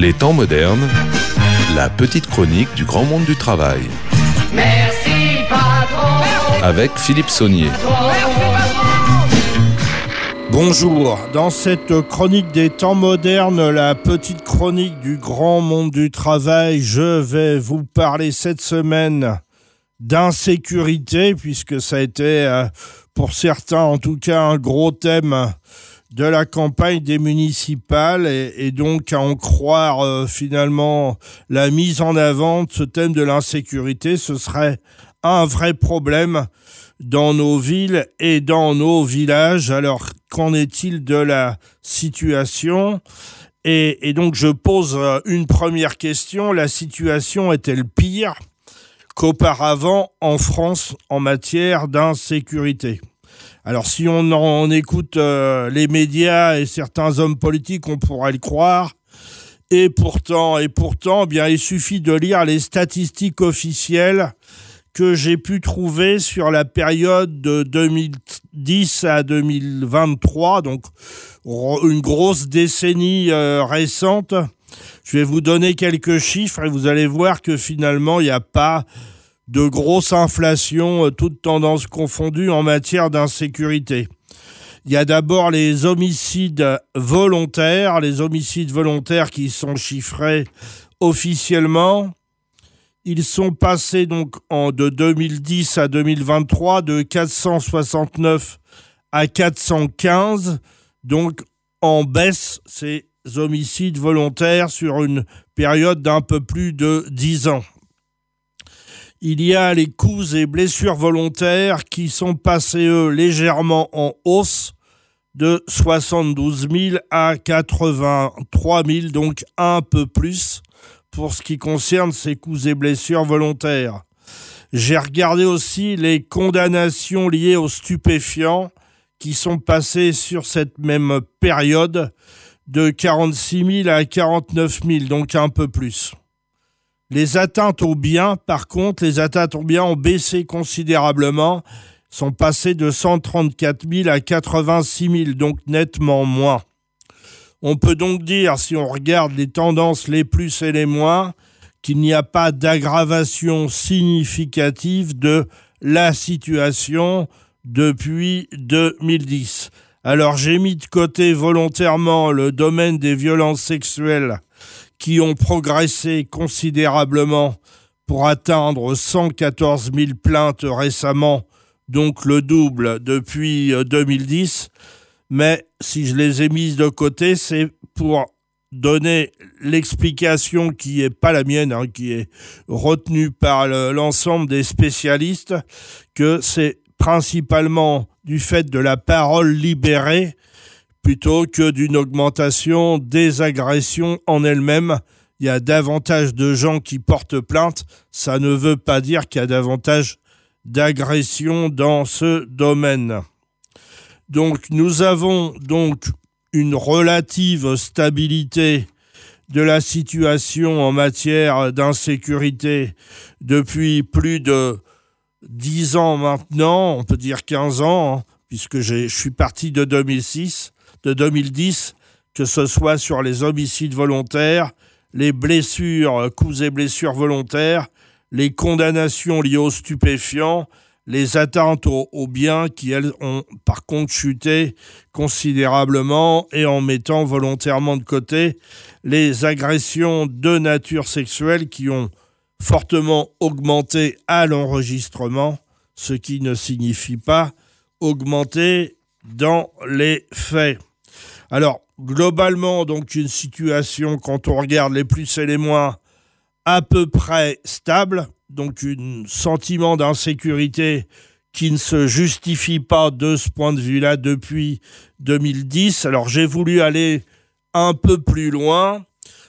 Les temps modernes, la petite chronique du grand monde du travail. Merci patron. Avec Philippe Saunier. Bonjour, dans cette chronique des temps modernes, la petite chronique du grand monde du travail, je vais vous parler cette semaine d'insécurité, puisque ça a été, pour certains en tout cas, un gros thème de la campagne des municipales, et donc à en croire finalement la mise en avant de ce thème de l'insécurité, ce serait un vrai problème dans nos villes et dans nos villages. Alors, qu'en est-il de la situation ? Et donc, je pose une première question. La situation est-elle pire qu'auparavant en France en matière d'insécurité ? Alors, si on en écoute les médias et certains hommes politiques, on pourrait le croire. Et pourtant, bien, il suffit de lire les statistiques officielles que j'ai pu trouver sur la période de 2010 à 2023, donc une grosse décennie récente. Je vais vous donner quelques chiffres et vous allez voir que finalement, il n'y a pas de grosse inflation, toutes tendances confondues en matière d'insécurité. Il y a d'abord les homicides volontaires qui sont chiffrés officiellement. Ils sont passés donc de 2010 à 2023 de 469 à 415, donc en baisse ces homicides volontaires sur une période d'un peu plus de 10 ans. Il y a les coups et blessures volontaires qui sont passés, eux, légèrement en hausse de 72 000 à 83 000, donc un peu plus pour ce qui concerne ces coups et blessures volontaires. J'ai regardé aussi les condamnations liées aux stupéfiants qui sont passées sur cette même période de 46 000 à 49 000, donc un peu plus. Les atteintes aux biens, par contre, ont baissé considérablement, sont passées de 134 000 à 86 000, donc nettement moins. On peut donc dire, si on regarde les tendances les plus et les moins, qu'il n'y a pas d'aggravation significative de la situation depuis 2010. Alors j'ai mis de côté volontairement le domaine des violences sexuelles qui ont progressé considérablement pour atteindre 114 000 plaintes récemment, donc le double depuis 2010. Mais si je les ai mises de côté, c'est pour donner l'explication qui n'est pas la mienne, qui est retenue par l'ensemble des spécialistes, que c'est principalement du fait de la parole libérée plutôt que d'une augmentation des agressions en elles-mêmes. Il y a davantage de gens qui portent plainte, ça ne veut pas dire qu'il y a davantage d'agressions dans ce domaine. Donc nous avons donc une relative stabilité de la situation en matière d'insécurité depuis plus de 10 ans maintenant, on peut dire 15 ans, puisque je suis parti de 2010, que ce soit sur les homicides volontaires, les blessures, coups et blessures volontaires, les condamnations liées aux stupéfiants, les atteintes aux biens qui, elles, ont par contre chuté considérablement, et en mettant volontairement de côté les agressions de nature sexuelle qui ont fortement augmenté à l'enregistrement, ce qui ne signifie pas augmenter dans les faits. Alors, globalement, donc une situation, quand on regarde les plus et les moins, à peu près stable, donc un sentiment d'insécurité qui ne se justifie pas de ce point de vue-là depuis 2010. Alors j'ai voulu aller un peu plus loin,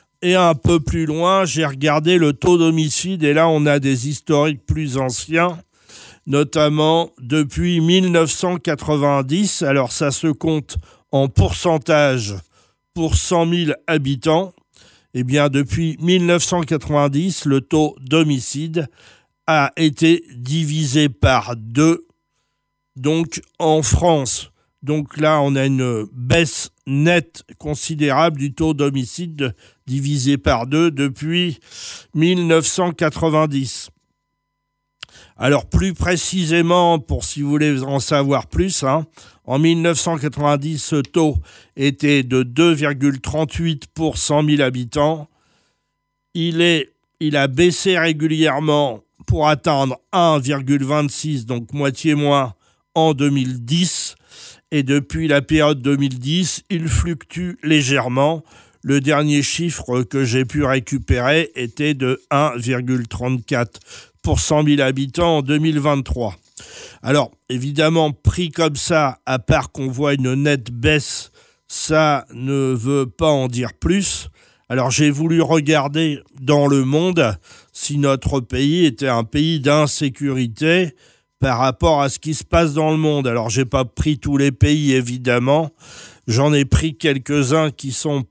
j'ai regardé le taux d'homicide, et là on a des historiques plus anciens, notamment depuis 1990. Alors ça se compte en pourcentage pour 100 000 habitants. Eh bien, depuis 1990, le taux d'homicide a été divisé par 2. Donc, en France, Donc là, on a une baisse nette considérable du taux d'homicide divisé par 2 depuis 1990. Alors plus précisément, pour si vous voulez en savoir plus, en 1990, ce taux était de 2,38 pour 100 000 habitants. Il a baissé régulièrement pour atteindre 1,26, donc moitié moins, en 2010. Et depuis la période 2010, il fluctue légèrement. Le dernier chiffre que j'ai pu récupérer était de 1,34 pour 100 000 habitants en 2023. Alors, évidemment, pris comme ça, à part qu'on voit une nette baisse, ça ne veut pas en dire plus. Alors, j'ai voulu regarder dans le monde si notre pays était un pays d'insécurité par rapport à ce qui se passe dans le monde. Alors, j'ai pas pris tous les pays, évidemment. J'en ai pris quelques-uns qui sont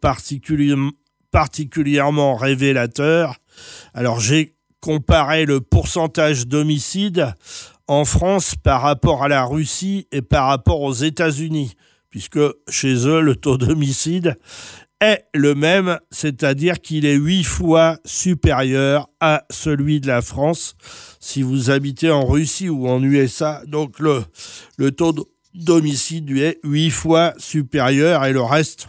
particulièrement révélateurs. Alors, j'ai comparé le pourcentage d'homicides en France par rapport à la Russie et par rapport aux États-Unis, puisque chez eux, le taux d'homicide est le même, c'est-à-dire qu'il est 8 fois supérieur à celui de la France. Si vous habitez en Russie ou en USA, donc le taux d'homicide lui est 8 fois supérieur, et le reste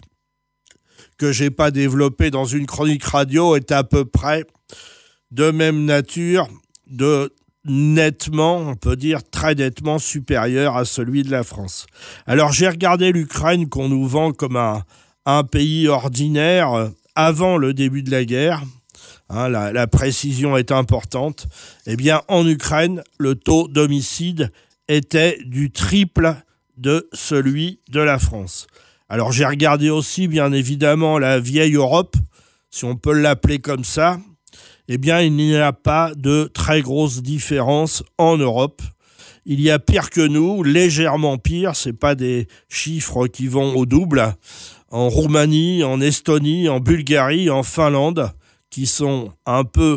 que j'ai pas développé dans une chronique radio est à peu près de même nature, de nettement, on peut dire très nettement supérieur à celui de la France. Alors j'ai regardé l'Ukraine qu'on nous vend comme un pays ordinaire avant le début de la guerre. La précision est importante. Eh bien, en Ukraine, le taux d'homicide était du triple de celui de la France. Alors j'ai regardé aussi, bien évidemment, la vieille Europe, si on peut l'appeler comme ça. Eh bien, il n'y a pas de très grosse différence en Europe. Il y a pire que nous, légèrement pire, c'est pas des chiffres qui vont au double. En Roumanie, en Estonie, en Bulgarie, en Finlande, qui sont un peu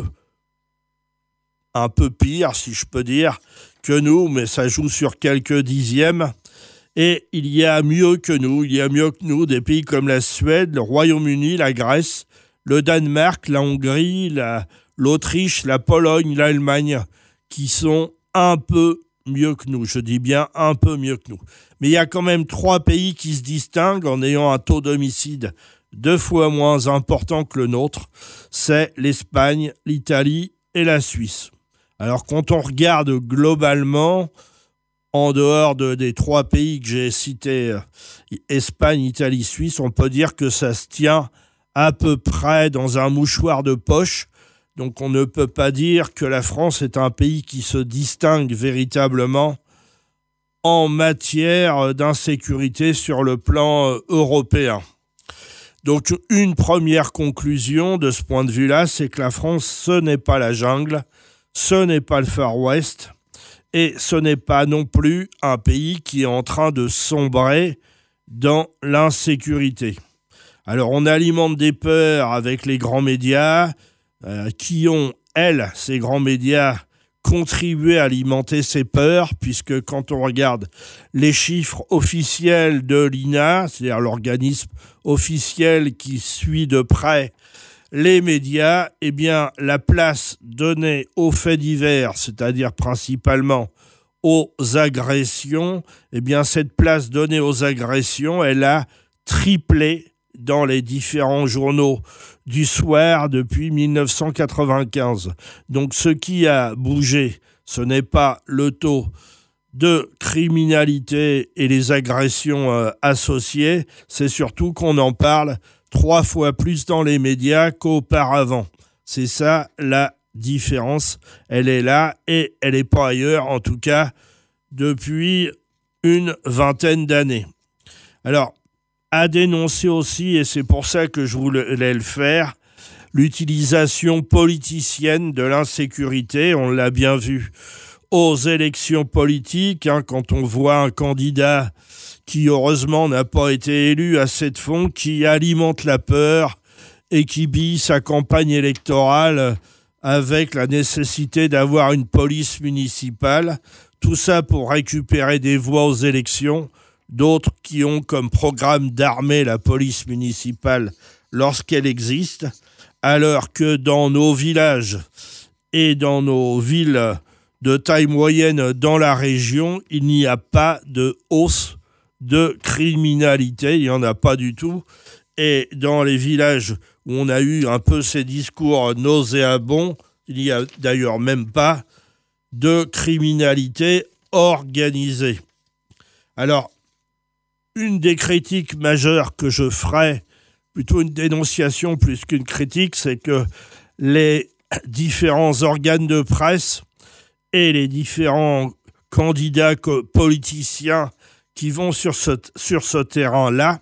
pire, si je peux dire, que nous, mais ça joue sur quelques dixièmes. Et il y a mieux que nous, des pays comme la Suède, le Royaume-Uni, la Grèce, le Danemark, la Hongrie, l'Autriche, la Pologne, l'Allemagne, qui sont un peu mieux que nous. Je dis bien un peu mieux que nous. Mais il y a quand même 3 pays qui se distinguent en ayant un taux d'homicide 2 fois moins important que le nôtre. C'est l'Espagne, l'Italie et la Suisse. Alors quand on regarde globalement, en dehors des 3 pays que j'ai cités, Espagne, Italie, Suisse, on peut dire que ça se tient à peu près dans un mouchoir de poche. Donc on ne peut pas dire que la France est un pays qui se distingue véritablement en matière d'insécurité sur le plan européen. Donc une première conclusion de ce point de vue-là, c'est que la France, ce n'est pas la jungle, ce n'est pas le Far West, et ce n'est pas non plus un pays qui est en train de sombrer dans l'insécurité. Alors on alimente des peurs avec les grands médias qui ont, ces grands médias, contribué à alimenter ces peurs, puisque quand on regarde les chiffres officiels de l'INA, c'est-à-dire l'organisme officiel qui suit de près les médias, eh bien la place donnée aux faits divers, c'est-à-dire principalement aux agressions, eh bien cette place donnée aux agressions, elle a triplé dans les différents journaux du soir depuis 1995. Donc ce qui a bougé, ce n'est pas le taux de criminalité et les agressions associées, c'est surtout qu'on en parle 3 fois plus dans les médias qu'auparavant. C'est ça la différence, elle est là et elle n'est pas ailleurs, en tout cas depuis une vingtaine d'années. Alors, à dénoncer aussi, et c'est pour ça que je voulais le faire, l'utilisation politicienne de l'insécurité. On l'a bien vu aux élections politiques, quand on voit un candidat qui heureusement n'a pas été élu assez de fonds, qui alimente la peur et qui bille sa campagne électorale avec la nécessité d'avoir une police municipale. Tout ça pour récupérer des voix aux élections. d'autres qui ont comme programme d'armer la police municipale lorsqu'elle existe, alors que dans nos villages et dans nos villes de taille moyenne dans la région, il n'y a pas de hausse de criminalité, il n'y en a pas du tout. Et dans les villages où on a eu un peu ces discours nauséabonds, il n'y a d'ailleurs même pas de criminalité organisée. Alors, une des critiques majeures que je ferai, plutôt une dénonciation plus qu'une critique, c'est que les différents organes de presse et les différents candidats politiciens qui vont sur ce terrain-là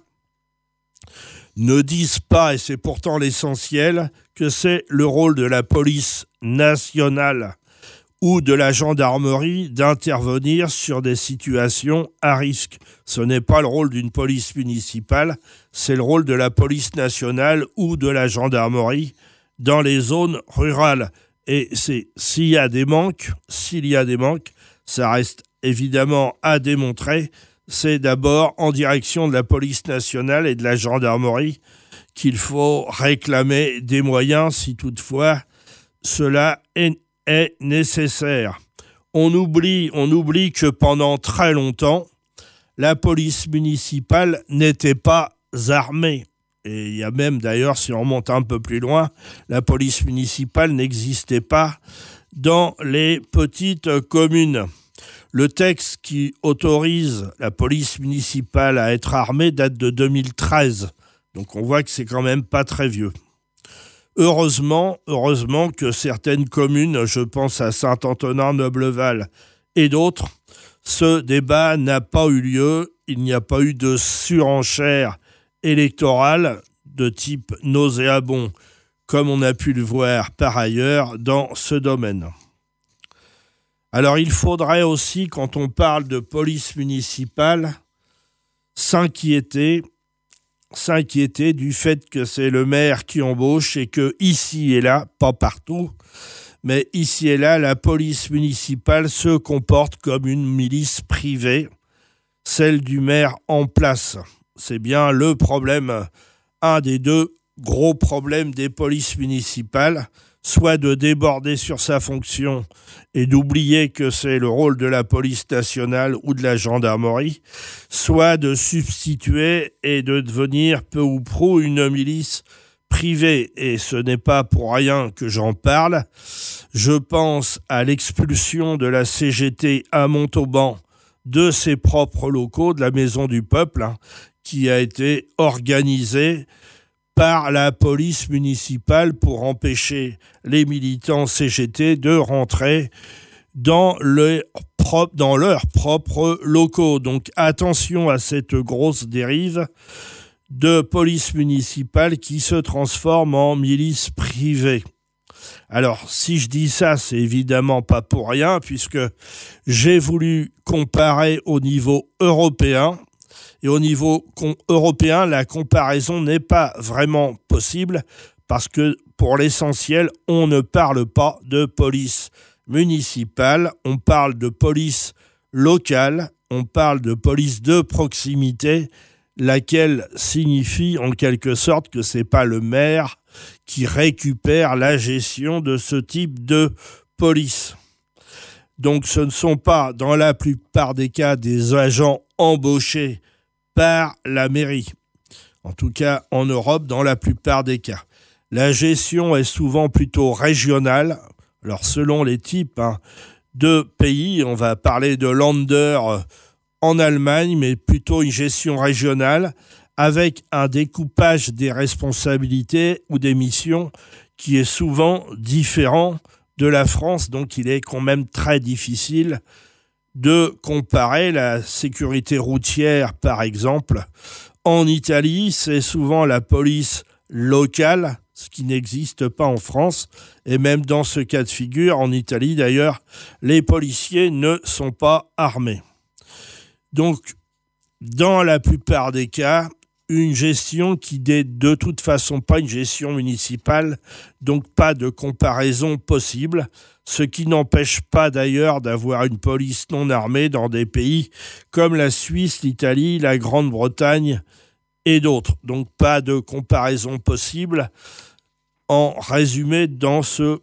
ne disent pas, et c'est pourtant l'essentiel, que c'est le rôle de la police nationale ou de la gendarmerie d'intervenir sur des situations à risque. Ce n'est pas le rôle d'une police municipale, c'est le rôle de la police nationale ou de la gendarmerie dans les zones rurales. Et s'il y a des manques, ça reste évidemment à démontrer. C'est d'abord en direction de la police nationale et de la gendarmerie qu'il faut réclamer des moyens si toutefois cela est nécessaire. On oublie que pendant très longtemps, la police municipale n'était pas armée. Et il y a même d'ailleurs, si on remonte un peu plus loin, la police municipale n'existait pas dans les petites communes. Le texte qui autorise la police municipale à être armée date de 2013. Donc on voit que c'est quand même pas très vieux. Heureusement que certaines communes, je pense à Saint-Antonin-Nobleval et d'autres, ce débat n'a pas eu lieu. Il n'y a pas eu de surenchère électorale de type nauséabond, comme on a pu le voir par ailleurs dans ce domaine. Alors il faudrait aussi, quand on parle de police municipale, s'inquiéter du fait que c'est le maire qui embauche et que ici et là, pas partout, mais ici et là, la police municipale se comporte comme une milice privée, celle du maire en place. C'est bien le problème, un des deux gros problèmes des polices municipales, soit de déborder sur sa fonction et d'oublier que c'est le rôle de la police nationale ou de la gendarmerie, soit de substituer et de devenir peu ou prou une milice privée. Et ce n'est pas pour rien que j'en parle. Je pense à l'expulsion de la CGT à Montauban de ses propres locaux, de la Maison du Peuple, qui a été organisée par la police municipale pour empêcher les militants CGT de rentrer dans leurs propres locaux. Donc attention à cette grosse dérive de police municipale qui se transforme en milice privée. Alors, si je dis ça, c'est évidemment pas pour rien, puisque j'ai voulu comparer au niveau européen. Et au niveau européen, la comparaison n'est pas vraiment possible parce que, pour l'essentiel, on ne parle pas de police municipale, on parle de police locale, on parle de police de proximité, laquelle signifie en quelque sorte que c'est pas le maire qui récupère la gestion de ce type de police. Donc ce ne sont pas, dans la plupart des cas, des agents embauchés par la mairie. En tout cas, en Europe, dans la plupart des cas. La gestion est souvent plutôt régionale. Alors, selon les types de pays, on va parler de Länder en Allemagne, mais plutôt une gestion régionale avec un découpage des responsabilités ou des missions qui est souvent différent de la France. Donc, il est quand même très difficile de comparer la sécurité routière, par exemple. En Italie, c'est souvent la police locale, ce qui n'existe pas en France. Et même dans ce cas de figure, en Italie d'ailleurs, les policiers ne sont pas armés. Donc, dans la plupart des cas, une gestion qui n'est de toute façon pas une gestion municipale, donc pas de comparaison possible, ce qui n'empêche pas d'ailleurs d'avoir une police non armée dans des pays comme la Suisse, l'Italie, la Grande-Bretagne et d'autres. Donc pas de comparaison possible en résumé de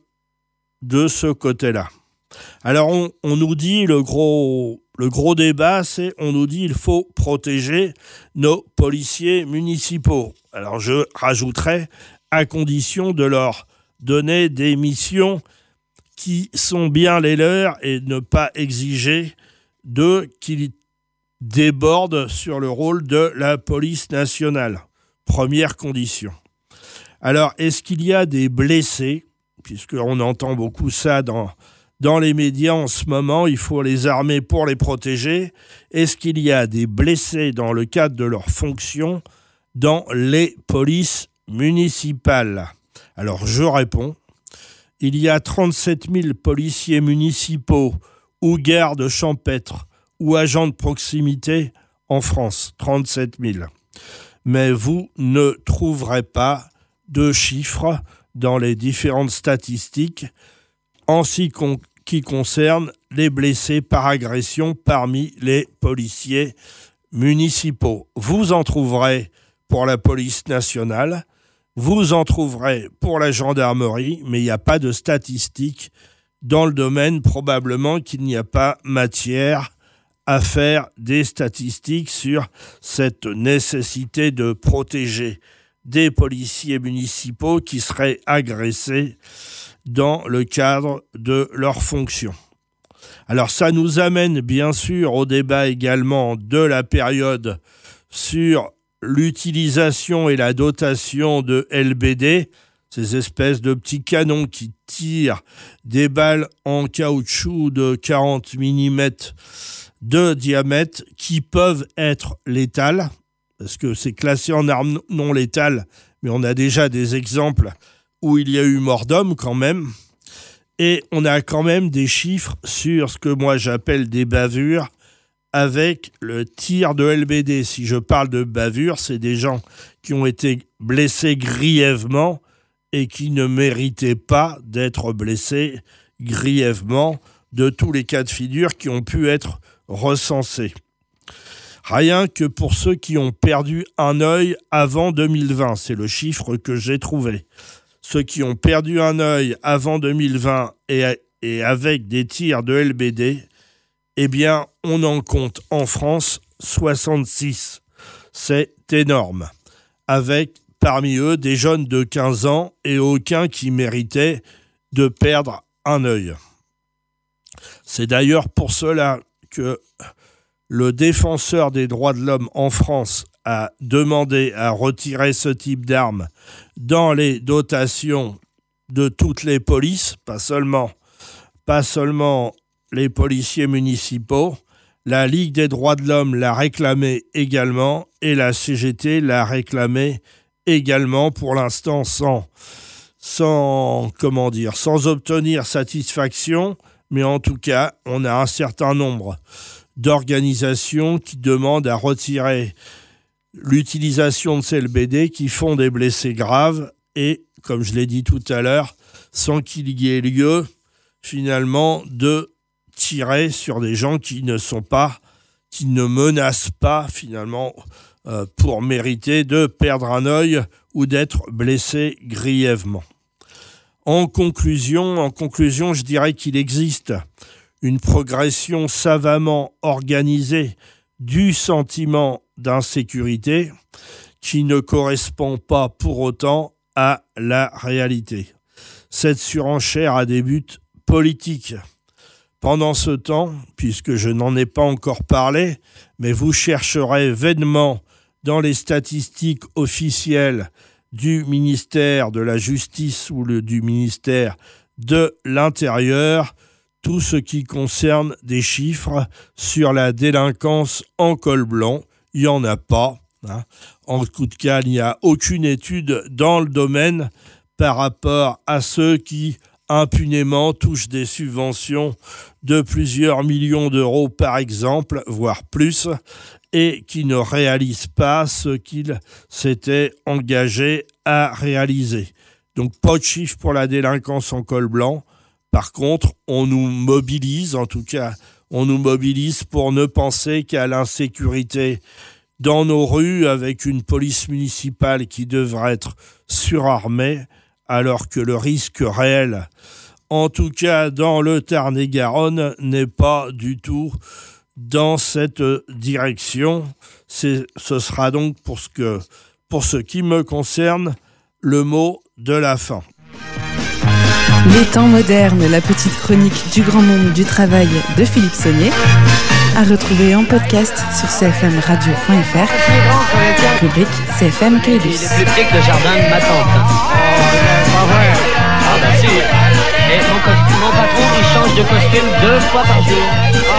ce côté-là. Alors on nous dit le gros débat, c'est on nous dit il faut protéger nos policiers municipaux. Alors je rajouterais à condition de leur donner des missions qui sont bien les leurs et ne pas exiger qu'ils débordent sur le rôle de la police nationale. Première condition. Alors est-ce qu'il y a des blessés, puisqu'on entend beaucoup ça dans les médias en ce moment, il faut les armer pour les protéger. Est-ce qu'il y a des blessés dans le cadre de leurs fonctions dans les polices municipales? Alors je réponds, il y a 37 000 policiers municipaux ou gardes champêtres ou agents de proximité en France, 37 000. Mais vous ne trouverez pas de chiffres dans les différentes statistiques en ce qui concerne les blessés par agression parmi les policiers municipaux. Vous en trouverez pour la police nationale, vous en trouverez pour la gendarmerie, mais il n'y a pas de statistiques dans le domaine, probablement qu'il n'y a pas matière à faire des statistiques sur cette nécessité de protéger des policiers municipaux qui seraient agressés dans le cadre de leurs fonctions. Alors ça nous amène bien sûr au débat également de la période sur l'utilisation et la dotation de LBD, ces espèces de petits canons qui tirent des balles en caoutchouc de 40 mm de diamètre qui peuvent être létales, parce que c'est classé en arme non létale, mais on a déjà des exemples où il y a eu mort d'homme quand même, et on a quand même des chiffres sur ce que moi j'appelle des bavures avec le tir de LBD. Si je parle de bavures, c'est des gens qui ont été blessés grièvement et qui ne méritaient pas d'être blessés grièvement de tous les cas de figure qui ont pu être recensés. Rien que pour ceux qui ont perdu un œil avant 2020, c'est le chiffre que j'ai trouvé. Ceux qui ont perdu un œil avant 2020 et avec des tirs de LBD, eh bien, on en compte en France 66. C'est énorme. Avec, parmi eux, des jeunes de 15 ans et aucun qui méritait de perdre un œil. C'est d'ailleurs pour cela que le défenseur des droits de l'homme en France a demandé à retirer ce type d'armes dans les dotations de toutes les polices, pas seulement les policiers municipaux. La Ligue des droits de l'homme l'a réclamé également et la CGT l'a réclamé également, pour l'instant sans obtenir satisfaction, mais en tout cas, on a un certain nombre d'organisations qui demandent à retirer l'utilisation de ces LBD qui font des blessés graves et, comme je l'ai dit tout à l'heure, sans qu'il y ait lieu finalement de tirer sur des gens qui ne menacent pas finalement pour mériter de perdre un œil ou d'être blessés grièvement. En conclusion, je dirais qu'il existe une progression savamment organisée du sentiment d'insécurité qui ne correspond pas pour autant à la réalité. Cette surenchère a des buts politiques. Pendant ce temps, puisque je n'en ai pas encore parlé, mais vous chercherez vainement dans les statistiques officielles du ministère de la Justice ou du ministère de l'Intérieur, tout ce qui concerne des chiffres sur la délinquance en col blanc. Il n'y en a pas. En tout cas, il n'y a aucune étude dans le domaine par rapport à ceux qui impunément touchent des subventions de plusieurs millions d'euros par exemple, voire plus, et qui ne réalise pas ce qu'il s'était engagé à réaliser. Donc pas de chiffre pour la délinquance en col blanc. Par contre, on nous mobilise, en tout cas, on nous mobilise pour ne penser qu'à l'insécurité dans nos rues avec une police municipale qui devrait être surarmée, alors que le risque réel, en tout cas dans le Tarn-et-Garonne, n'est pas du tout dans cette direction. Ce sera donc pour ce qui me concerne, le mot de la fin. Les temps modernes, la petite chronique du grand monde du travail de Philippe Saunier, à retrouver en podcast sur cfmradio.fr, rubrique CFM Caylus. Il est plus petit que le jardin de ma tante. Pas vrai. Ah bah si. Et mon patron, il change de costume 2 fois par jour.